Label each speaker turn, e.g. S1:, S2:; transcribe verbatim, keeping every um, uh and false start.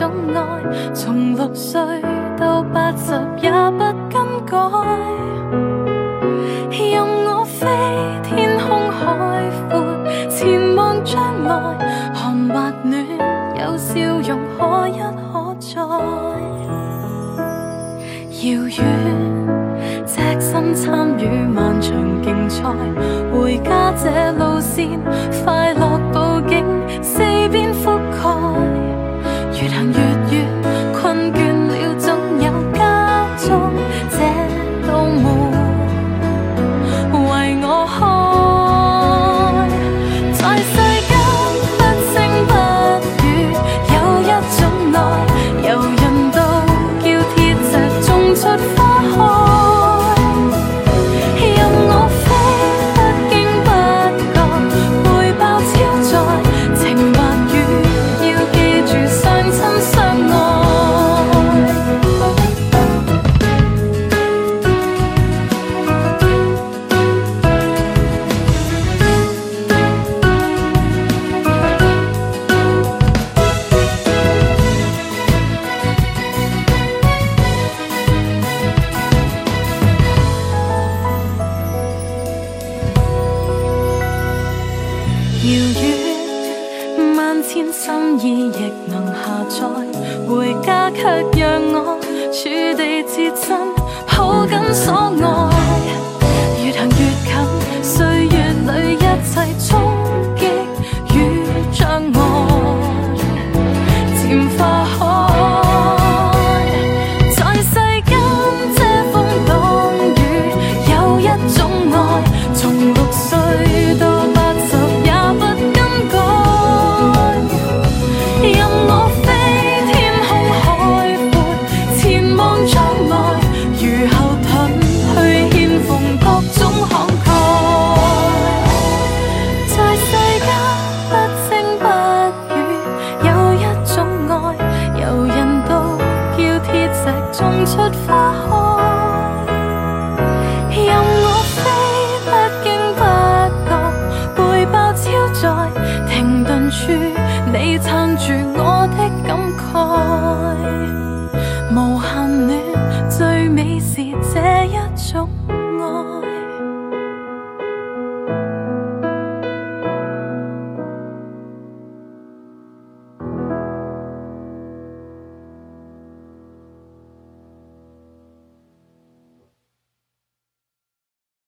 S1: 種愛，從六歲到八十也不更改。任我飛，天空海闊，前望將來，寒或暖，有笑容可一可再。遙遠，隻身參與漫長競賽，回家這路線，快樂佈景四邊覆蓋。越行越遠，困倦了總有家中這道門為我開。在世間不聲不語，有一種愛，柔潤到叫鐵石種出花開。任我飛，不經不覺背包超載，情或雨要記住相親相愛。遙遠，萬千心意亦能下載，回家卻讓我處地接真，抱緊所愛。越行越近，歲月裏一切衝擊與障礙，漸化